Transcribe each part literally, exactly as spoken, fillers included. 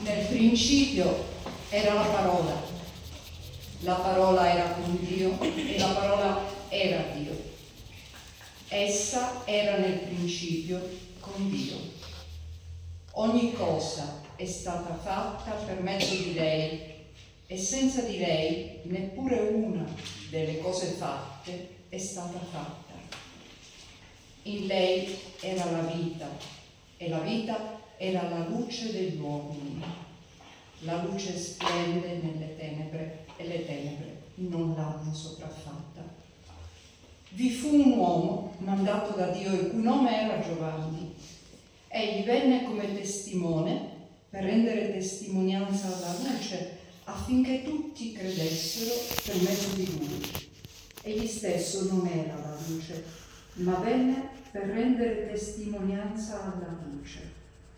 Nel principio era la parola, la parola era con Dio e la parola era Dio. Essa era nel principio con Dio. Ogni cosa è stata fatta per mezzo di lei e senza di lei neppure una delle cose fatte è stata fatta. In lei era la vita e la vita era la luce degli uomini. La luce splende nelle tenebre e le tenebre non l'hanno sopraffatta. Vi fu un uomo mandato da Dio il cui nome era Giovanni. Egli venne come testimone per rendere testimonianza alla luce affinché tutti credessero per mezzo di lui. Egli stesso non era la luce, ma venne per rendere testimonianza alla luce.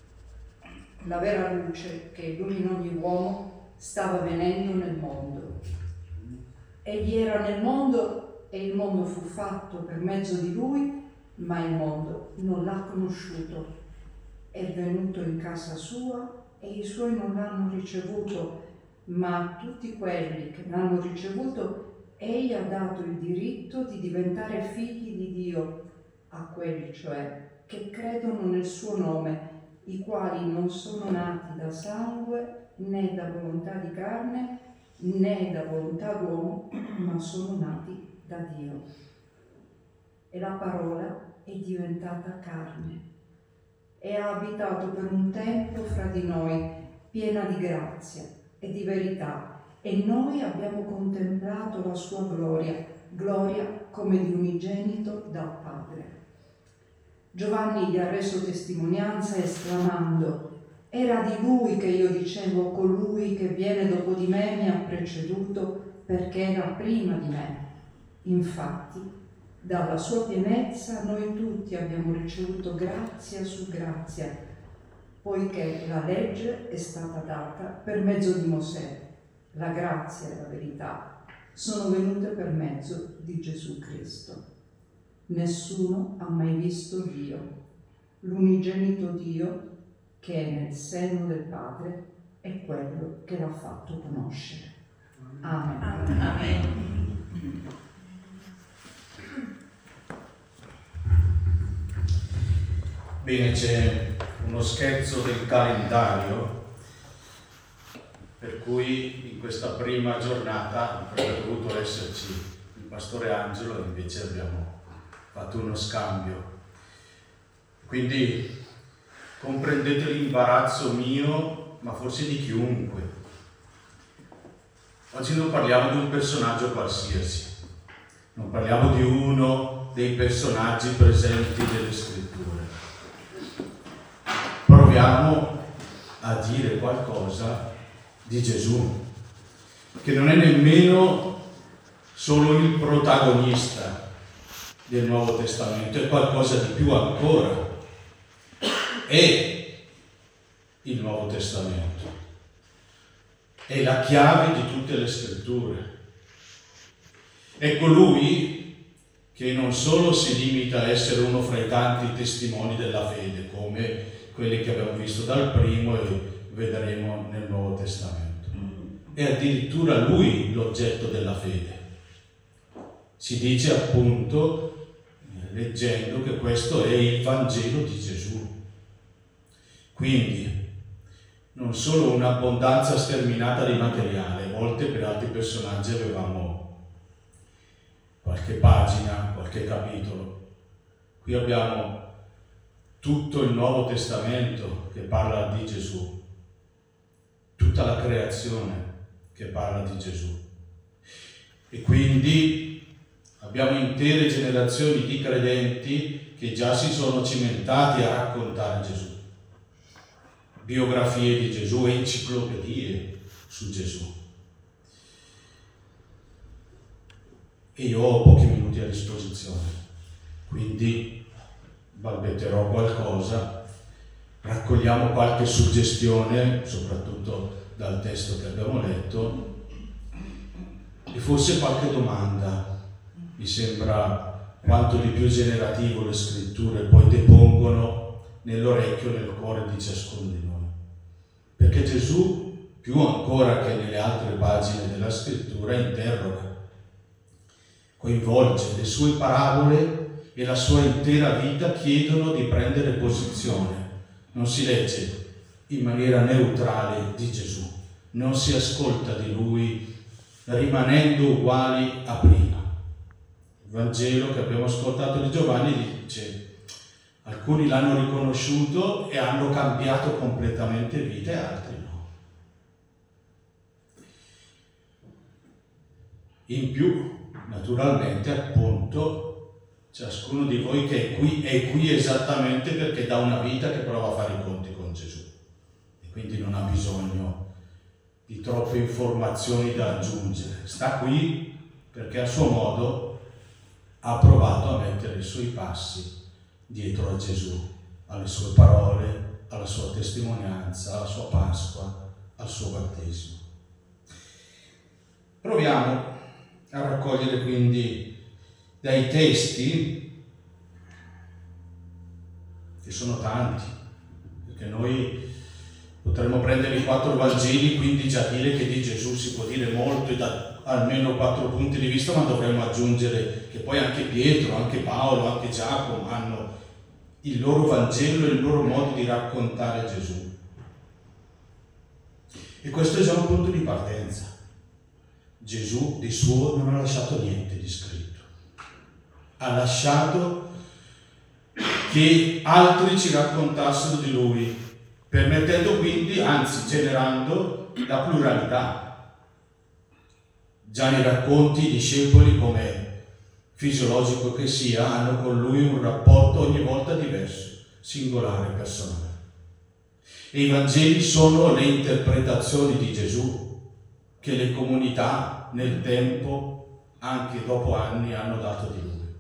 La vera luce che illumina ogni uomo stava venendo nel mondo. Egli era nel mondo e il mondo fu fatto per mezzo di lui, ma il mondo non l'ha conosciuto. È venuto in casa sua e i suoi non l'hanno ricevuto, ma a tutti quelli che l'hanno ricevuto egli ha dato il diritto di diventare figli di Dio, a quelli cioè che credono nel suo nome, i quali non sono nati da sangue, né da volontà di carne, né da volontà d'uomo, ma sono nati da Dio. E la parola è diventata carne e ha abitato per un tempo fra di noi, piena di grazia e di verità, e noi abbiamo contemplato la sua gloria, gloria come di unigenito dal Padre. Giovanni gli ha reso testimonianza esclamando: era di lui che io dicevo, colui che viene dopo di me mi ha preceduto perché era prima di me. Infatti, dalla sua pienezza noi tutti abbiamo ricevuto grazia su grazia, poiché la legge è stata data per mezzo di Mosè, la grazia e la verità sono venute per mezzo di Gesù Cristo. Nessuno ha mai visto Dio, l'unigenito Dio che è nel seno del Padre è quello che l'ha fatto conoscere. Amen. Amen. Bene, c'è uno scherzo del calendario per cui in questa prima giornata avrebbe dovuto esserci il pastore Angelo e invece abbiamo fatto uno scambio. Quindi comprendete l'imbarazzo mio, ma forse di chiunque. Oggi non parliamo di un personaggio qualsiasi, non parliamo di uno dei personaggi presenti nelle scritture. Proviamo a dire qualcosa di Gesù, che non è nemmeno solo il protagonista del Nuovo Testamento, è qualcosa di più ancora. È il Nuovo Testamento, è la chiave di tutte le scritture. È colui che non solo si limita a essere uno fra i tanti testimoni della fede, come quelli che abbiamo visto dal primo e vedremo nel Nuovo Testamento, è addirittura lui l'oggetto della fede. Si dice appunto, leggendo, che questo è il Vangelo di Gesù. Quindi non solo un'abbondanza sterminata di materiale, a volte per altri personaggi avevamo qualche pagina, qualche capitolo. Qui abbiamo tutto il Nuovo Testamento che parla di Gesù, tutta la creazione che parla di Gesù. E quindi abbiamo intere generazioni di credenti che già si sono cimentati a raccontare Gesù. Biografie di Gesù, enciclopedie su Gesù. E io ho pochi minuti a disposizione, quindi balbetterò qualcosa, raccogliamo qualche suggestione, soprattutto dal testo che abbiamo letto, e forse qualche domanda. Mi sembra quanto di più generativo le scritture poi depongono nell'orecchio e nel cuore di ciascuno di noi. perché Gesù, più ancora che nelle altre pagine della scrittura, interroga, coinvolge. Le sue parabole e la sua intera vita chiedono di prendere posizione. Non si legge in maniera neutrale di Gesù, non si ascolta di lui rimanendo uguali a prima. Il Vangelo che abbiamo ascoltato di Giovanni dice: alcuni l'hanno riconosciuto e hanno cambiato completamente vita e altri no. In più, naturalmente, appunto, ciascuno di voi che è qui è qui esattamente perché da una vita che prova a fare i conti con Gesù e quindi non ha bisogno di troppe informazioni da aggiungere. Sta qui perché a suo modo ha provato a mettere i suoi passi dietro a Gesù, alle sue parole, alla sua testimonianza, alla sua Pasqua, al suo battesimo. Proviamo a raccogliere quindi dai testi, che sono tanti, perché noi potremmo prendere i quattro Vangeli, quindi già dire che di Gesù si può dire molto e da almeno quattro punti di vista, ma dovremmo aggiungere che poi anche Pietro, anche Paolo, anche Giacomo hanno il loro Vangelo e il loro modo di raccontare Gesù. E questo è già un punto di partenza. Gesù di suo non ha lasciato niente di scritto. Ha lasciato che altri ci raccontassero di lui, permettendo quindi, anzi generando, la pluralità. Già nei racconti i discepoli, come fisiologico che sia, hanno con lui un rapporto ogni volta diverso, singolare, personale. E i Vangeli sono le interpretazioni di Gesù che le comunità nel tempo, anche dopo anni, hanno dato di lui.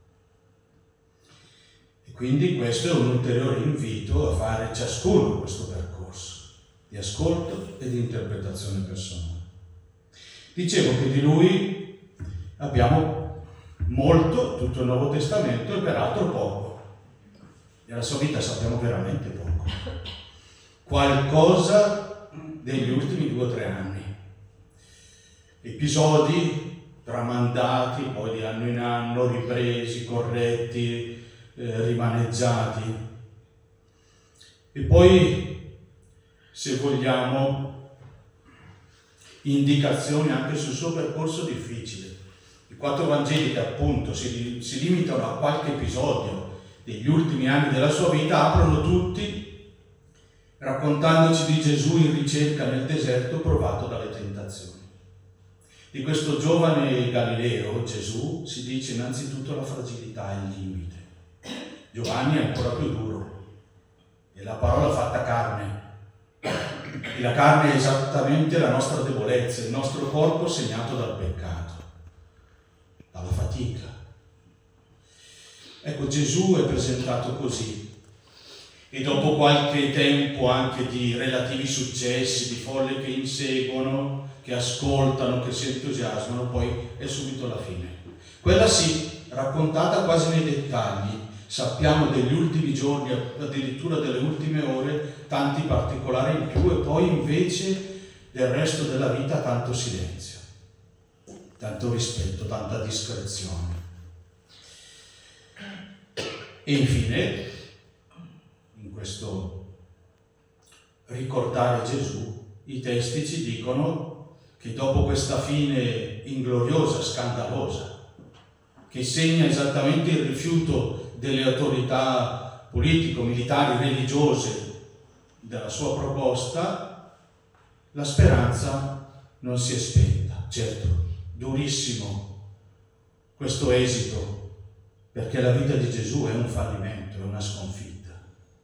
E quindi questo è un ulteriore invito a fare ciascuno questo percorso di ascolto e di interpretazione personale. Dicevo che di lui abbiamo molto, tutto il Nuovo Testamento, e peraltro poco. Della sua vita sappiamo veramente poco. Qualcosa degli ultimi due o tre anni. Episodi tramandati, poi di anno in anno, ripresi, corretti, eh, rimaneggiati. E poi, se vogliamo, indicazioni anche sul suo percorso difficile. I quattro Vangeli che appunto si, si limitano a qualche episodio degli ultimi anni della sua vita aprono tutti raccontandoci di Gesù in ricerca nel deserto provato dalle tentazioni. Di questo giovane Galileo, Gesù, si dice innanzitutto la fragilità e il limite. Giovanni è ancora più duro, è la parola fatta carne. E la carne è esattamente la nostra debolezza, il nostro corpo segnato dal peccato, dalla fatica. Ecco, Gesù è presentato così. E dopo qualche tempo anche di relativi successi, di folle che inseguono, che ascoltano, che si entusiasmano, poi è subito la fine. Quella sì, raccontata quasi nei dettagli. Sappiamo degli ultimi giorni, addirittura delle ultime ore, tanti particolari in più, e poi invece del resto della vita tanto silenzio, tanto rispetto, tanta discrezione. E infine, in questo ricordare Gesù, i testi ci dicono che dopo questa fine ingloriosa, scandalosa, che segna esattamente il rifiuto delle autorità politico-militari, religiose della sua proposta, la speranza non si è spenta. Certo, durissimo questo esito, perché la vita di Gesù è un fallimento, è una sconfitta.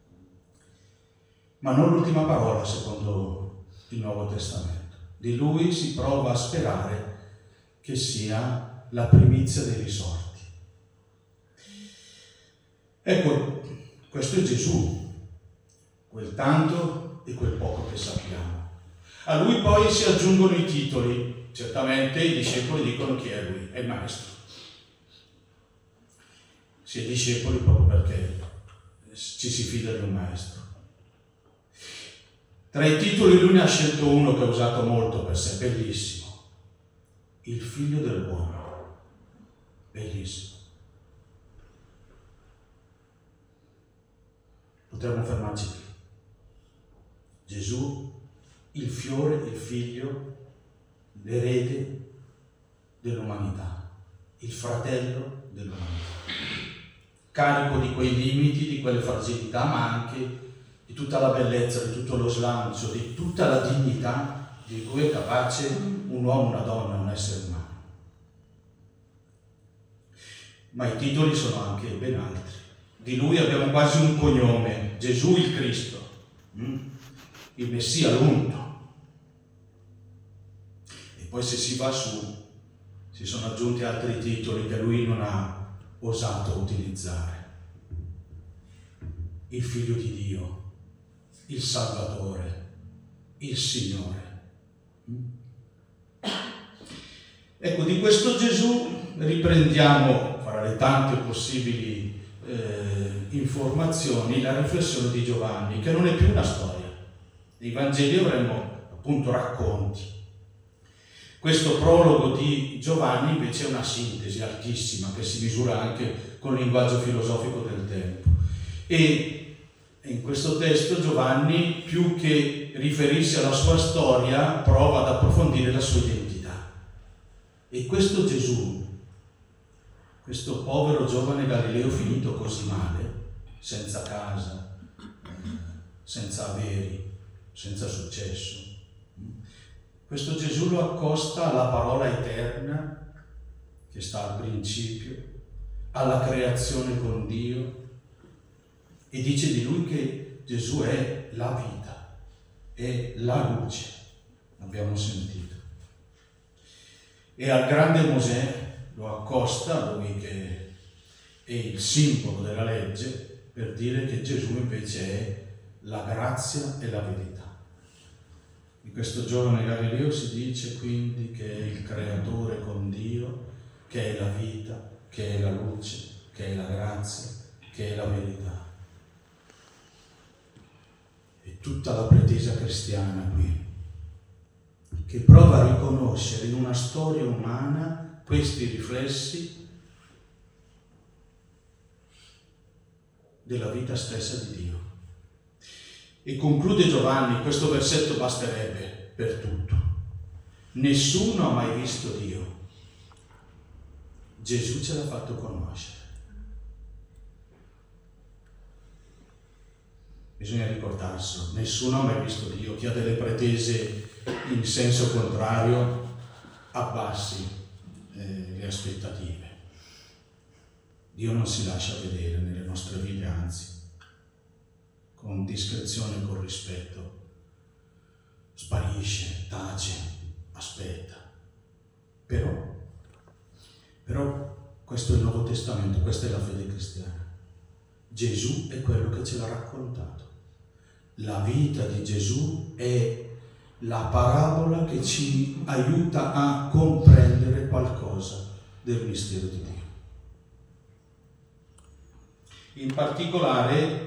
Ma non l'ultima parola secondo il Nuovo Testamento. Di lui si prova a sperare che sia la primizia dei risorti. Ecco, questo è Gesù, quel tanto e quel poco che sappiamo. A lui poi si aggiungono i titoli. Certamente i discepoli dicono chi è lui, è il maestro. Si è discepoli proprio perché ci si fida di un maestro. Tra i titoli lui ne ha scelto uno che ha usato molto per sé, bellissimo. Il figlio dell'uomo. Bellissimo. Potremmo fermarci qui. Gesù, il fiore, il figlio, l'erede dell'umanità, il fratello dell'umanità, carico di quei limiti, di quelle fragilità, ma anche di tutta la bellezza, di tutto lo slancio, di tutta la dignità di cui è capace un uomo, una donna, un essere umano. Ma i titoli sono anche ben altri. Di lui abbiamo quasi un cognome, Gesù il Cristo, il Messia, l'unto. E poi se si va su, si sono aggiunti altri titoli che lui non ha osato utilizzare. Il Figlio di Dio, il Salvatore, il Signore. Ecco, di questo Gesù riprendiamo, fra le tante possibili eh, informazioni, la riflessione di Giovanni, che non è più una storia. Nei Vangeli avremmo appunto racconti. Questo prologo di Giovanni invece è una sintesi altissima che si misura anche con il linguaggio filosofico del tempo. E in questo testo Giovanni, più che riferirsi alla sua storia, prova ad approfondire la sua identità. E questo Gesù, questo povero giovane Galileo finito così male, senza casa, senza averi, senza successo, questo Gesù lo accosta alla parola eterna che sta al principio, alla creazione con Dio, e dice di lui che Gesù è la vita, è la luce, abbiamo sentito. E al grande Mosè lo accosta, lui che è il simbolo della legge, per dire che Gesù invece è la grazia e la verità. Di questo giovane Galileo si dice quindi che è il creatore con Dio, che è la vita, che è la luce, che è la grazia, che è la verità. E tutta la pretesa cristiana qui, che prova a riconoscere in una storia umana questi riflessi della vita stessa di Dio. E conclude Giovanni, questo versetto basterebbe per tutto. Nessuno ha mai visto Dio. Gesù ce l'ha fatto conoscere. Bisogna ricordarselo, nessuno ha mai visto Dio. Chi ha delle pretese in senso contrario abbassi eh, le aspettative. Dio non si lascia vedere nelle nostre vite, anzi, con discrezione e con rispetto, sparisce, tace, aspetta. Però, però questo è il Nuovo Testamento, questa è la fede cristiana. Gesù è quello che ce l'ha raccontato. La vita di Gesù è la parabola che ci aiuta a comprendere qualcosa del mistero di Dio. In particolare,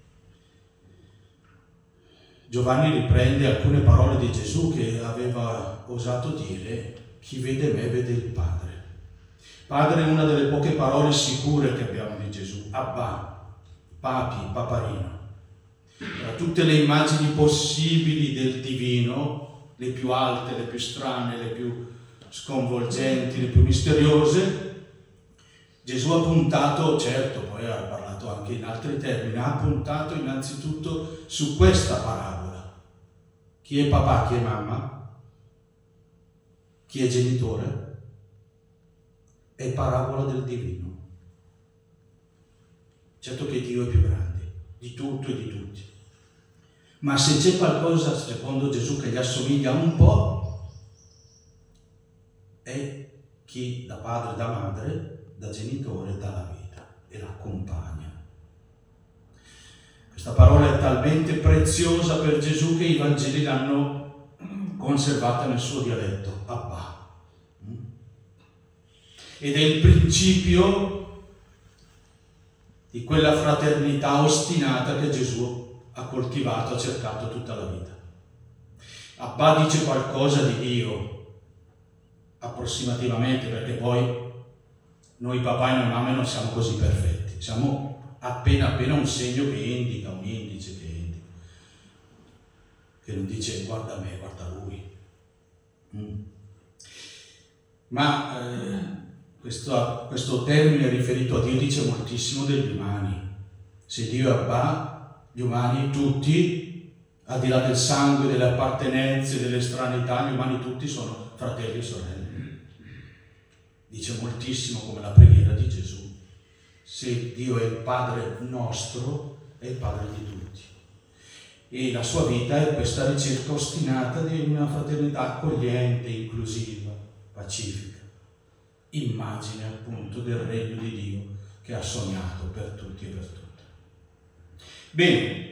Giovanni riprende alcune parole di Gesù che aveva osato dire: chi vede me vede il Padre. Padre è una delle poche parole sicure che abbiamo di Gesù. Abba, papi, paparino. Tra tutte le immagini possibili del divino, le più alte, le più strane, le più sconvolgenti, le più misteriose, Gesù ha puntato, certo, poi ha parlato anche in altri termini, ha puntato innanzitutto su questa parabola. Chi è papà, chi è mamma, chi è genitore, è parabola del divino. Certo che Dio è più grande di tutto e di tutti, ma se c'è qualcosa, secondo Gesù, che gli assomiglia un po', è chi da padre, da madre, da genitore dà la vita e l'accompagna. Questa parola è talmente preziosa per Gesù che i Vangeli l'hanno conservata nel suo dialetto, Abba. Ed è il principio di quella fraternità ostinata che Gesù ha coltivato, ha cercato tutta la vita. Abba dice qualcosa di Dio, approssimativamente, perché poi noi papà e noi mamme non siamo così perfetti, siamo appena appena un segno che indica, un indice che indica, che non dice guarda me, guarda lui. Mm. Ma eh, questo, questo termine riferito a Dio dice moltissimo degli umani. Se Dio è Abba, gli umani tutti, al di là del sangue, delle appartenenze, delle stranità, gli umani tutti sono fratelli e sorelle. Dice moltissimo come la preghiera di Gesù. Se Dio è il Padre nostro, è il Padre di tutti. E la sua vita è questa ricerca ostinata di una fraternità accogliente, inclusiva, pacifica, immagine appunto del regno di Dio che ha sognato per tutti e per tutte. Bene,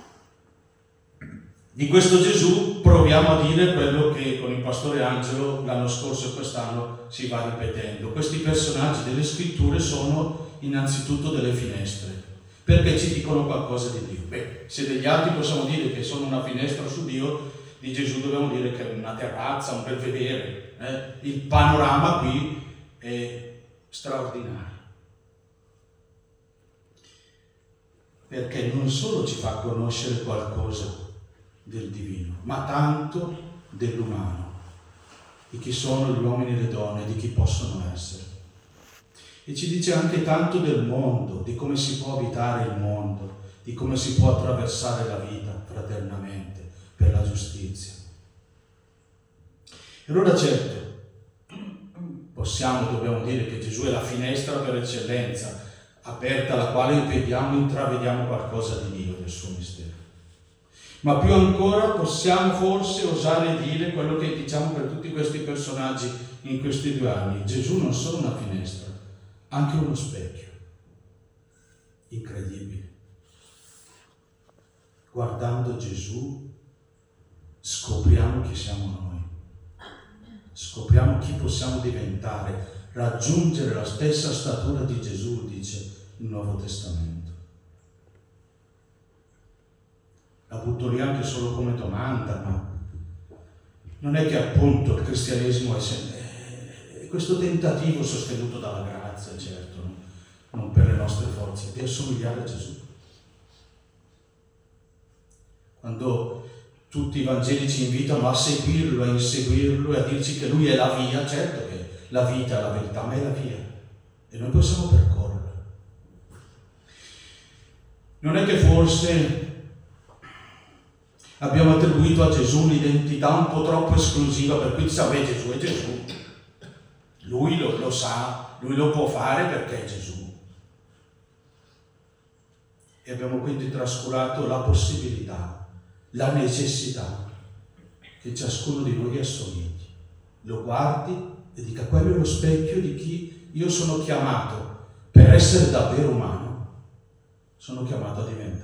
di questo Gesù proviamo a dire quello che con il pastore Angelo l'anno scorso e quest'anno si va ripetendo. Questi personaggi delle scritture sono innanzitutto delle finestre, perché ci dicono qualcosa di Dio. Beh, se degli altri possiamo dire che sono una finestra su Dio, di Gesù dobbiamo dire che è una terrazza, un belvedere. Eh? Il panorama qui è straordinario, perché non solo ci fa conoscere qualcosa del divino, ma tanto dell'umano, di chi sono gli uomini e le donne, di chi possono essere. E ci dice anche tanto del mondo, di come si può abitare il mondo, di come si può attraversare la vita fraternamente per la giustizia. E allora certo, possiamo, dobbiamo dire che Gesù è la finestra per eccellenza, aperta alla quale vediamo, intravediamo qualcosa di Dio, del suo mistero. Ma più ancora possiamo forse osare dire quello che diciamo per tutti questi personaggi in questi due anni. Gesù non solo una finestra, anche uno specchio. Incredibile. Guardando Gesù scopriamo chi siamo noi, scopriamo chi possiamo diventare, raggiungere la stessa statura di Gesù, dice il Nuovo Testamento. La butto lì anche solo come domanda, ma non è che appunto il cristianesimo è, sempre, è questo tentativo sostenuto dalla grazia, certo, no? Non per le nostre forze, di assomigliare a Gesù. Quando tutti i Vangeli ci invitano a seguirlo, a inseguirlo e a dirci che lui è la via, certo che la vita è la verità, ma è la via e noi possiamo percorrere. Non è che forse abbiamo attribuito a Gesù un'identità un po' troppo esclusiva, per cui diciamo, beh, Gesù è Gesù, lui lo, lo sa, lui lo può fare perché è Gesù. E abbiamo quindi trascurato la possibilità, la necessità che ciascuno di noi assomigli, lo guardi e dica quello è lo specchio di chi io sono chiamato per essere davvero umano, sono chiamato a diventare.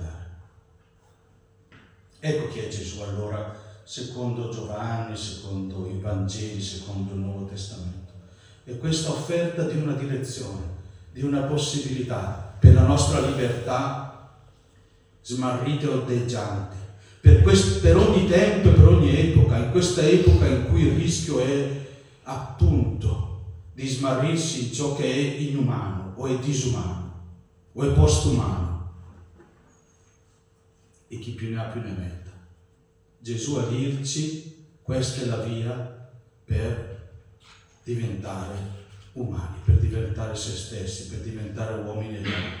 Ecco chi è Gesù allora, secondo Giovanni, secondo i Vangeli, secondo il Nuovo Testamento. E questa offerta di una direzione, di una possibilità per la nostra libertà smarrita e ondeggiante, per, quest- per ogni tempo e per ogni epoca, in questa epoca in cui il rischio è appunto di smarrirsi in ciò che è inumano, o è disumano, o è postumano. E chi più ne ha più ne metta. Gesù a dirci questa è la via per diventare umani, per diventare se stessi, per diventare uomini e donne.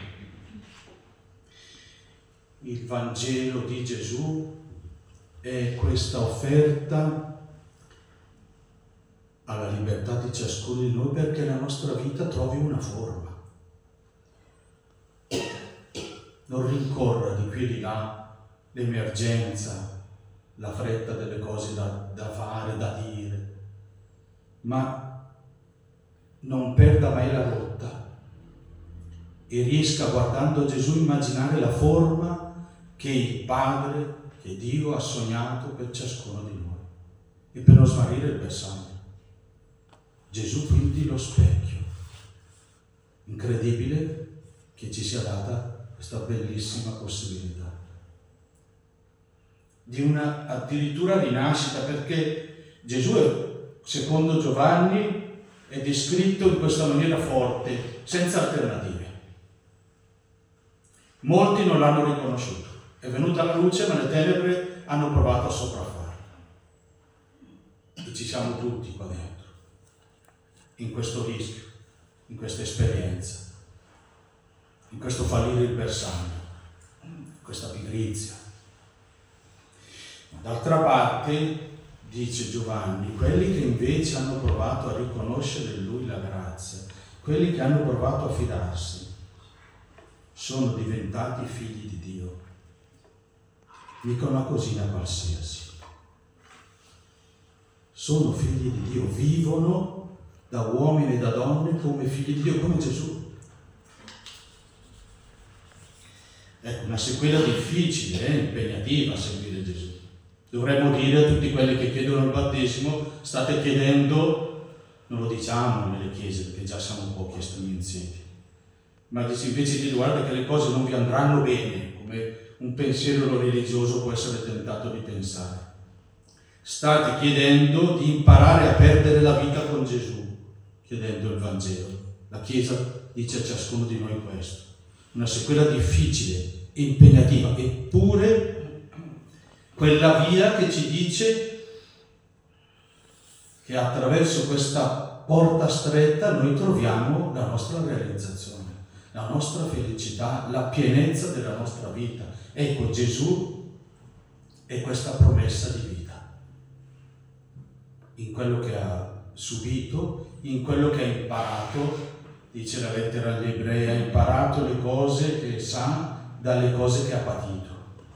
Il Vangelo di Gesù è questa offerta alla libertà di ciascuno di noi perché la nostra vita trovi una forma. Non rincorra di qui e di là l'emergenza, la fretta delle cose da, da fare, da dire, ma non perda mai la rotta e riesca, guardando Gesù, immaginare la forma che il Padre, che Dio ha sognato per ciascuno di noi e per non smarrire il bersaglio. Gesù quindi lo specchio. Incredibile che ci sia data questa bellissima possibilità. di una addirittura rinascita, perché Gesù, secondo Giovanni, è descritto in questa maniera forte, senza alternative. Molti non l'hanno riconosciuto. È venuta la luce, ma le tenebre hanno provato a sopraffarlo. E ci siamo tutti qua dentro, in questo rischio, in questa esperienza, in questo fallire il bersaglio, in questa pigrizia. Ma d'altra parte, dice Giovanni, quelli che invece hanno provato a riconoscere in lui la grazia, quelli che hanno provato a fidarsi, sono diventati figli di Dio. Mica una cosina qualsiasi. Sono figli di Dio, vivono da uomini e da donne come figli di Dio, come Gesù. Ecco, una sequela difficile, eh, impegnativa a seguire Gesù. Dovremmo dire a tutti quelli che chiedono il battesimo, state chiedendo, non lo diciamo nelle chiese perché già siamo pochi estremizzenti, ma invece di guarda che le cose non vi andranno bene, come un pensiero religioso può essere tentato di pensare. State chiedendo di imparare a perdere la vita con Gesù, chiedendo il Vangelo. La Chiesa dice a ciascuno di noi questo. Una sequela difficile, impegnativa, eppure quella via che ci dice che attraverso questa porta stretta noi troviamo la nostra realizzazione, la nostra felicità, la pienezza della nostra vita. Ecco, Gesù è questa promessa di vita, in quello che ha subito, in quello che ha imparato. Dice la lettera agli Ebrei, ha imparato le cose che sa dalle cose che ha patito.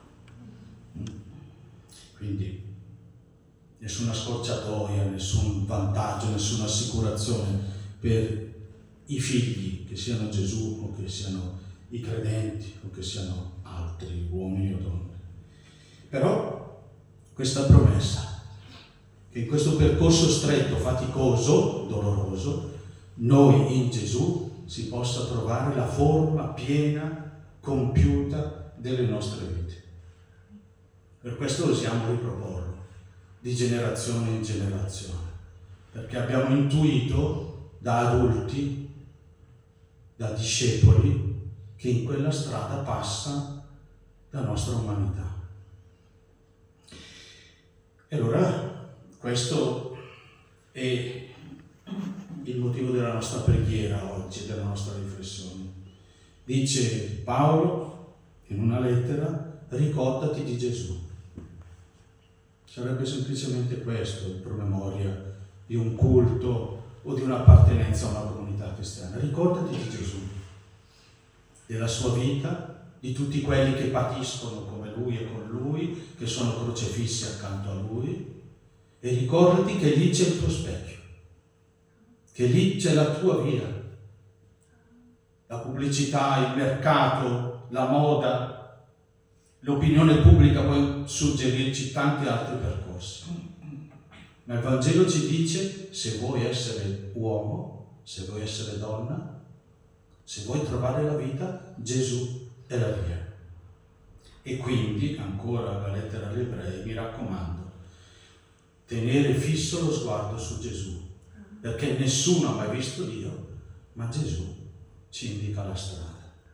Quindi nessuna scorciatoia, nessun vantaggio, nessuna assicurazione per i figli, che siano Gesù o che siano i credenti o che siano altri uomini o donne. Però questa promessa, che in questo percorso stretto, faticoso, doloroso, noi in Gesù si possa trovare la forma piena, compiuta delle nostre vite. Per questo osiamo riproporlo di generazione in generazione, perché abbiamo intuito da adulti, da discepoli, che in quella strada passa la nostra umanità. E allora questo è il motivo della nostra preghiera oggi, della nostra riflessione. Dice Paolo in una lettera: ricordati di Gesù. Sarebbe semplicemente questo il promemoria di un culto o di un'appartenenza a una comunità cristiana. Ricordati di Gesù, della sua vita, di tutti quelli che patiscono come lui e con lui, che sono crocefissi accanto a lui, e ricordati che lì c'è il tuo specchio, che lì c'è la tua via. La pubblicità, il mercato, la moda, l'opinione pubblica può suggerirci tanti altri percorsi. Ma il Vangelo ci dice: se vuoi essere uomo, se vuoi essere donna, se vuoi trovare la vita, Gesù è la via. E quindi, ancora la lettera agli Ebrei, mi raccomando, tenere fisso lo sguardo su Gesù, perché nessuno ha mai visto Dio, ma Gesù ci indica la strada.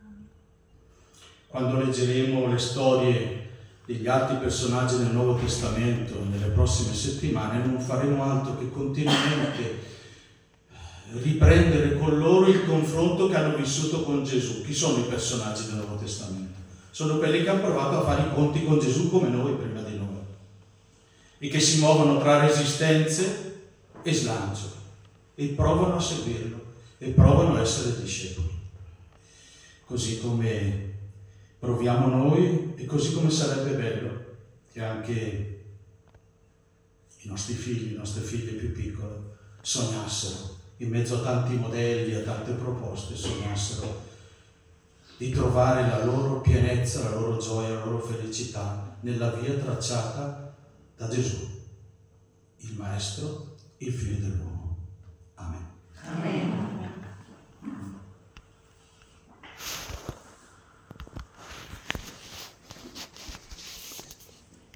Quando leggeremo le storie degli altri personaggi del Nuovo Testamento nelle prossime settimane, non faremo altro che continuamente riprendere con loro il confronto che hanno vissuto con Gesù. Chi sono i personaggi del Nuovo Testamento? Sono quelli che hanno provato a fare i conti con Gesù come noi prima di noi, e che si muovono tra resistenze e slancio, e provano a seguirlo, e provano a essere discepoli. Così come proviamo noi, e così come sarebbe bello che anche i nostri figli, le nostre figlie più piccole sognassero, in mezzo a tanti modelli, a tante proposte, sognassero di trovare la loro pienezza, la loro gioia, la loro felicità nella via tracciata da Gesù, il Maestro, il Figlio dell'uomo. Amen. Amen.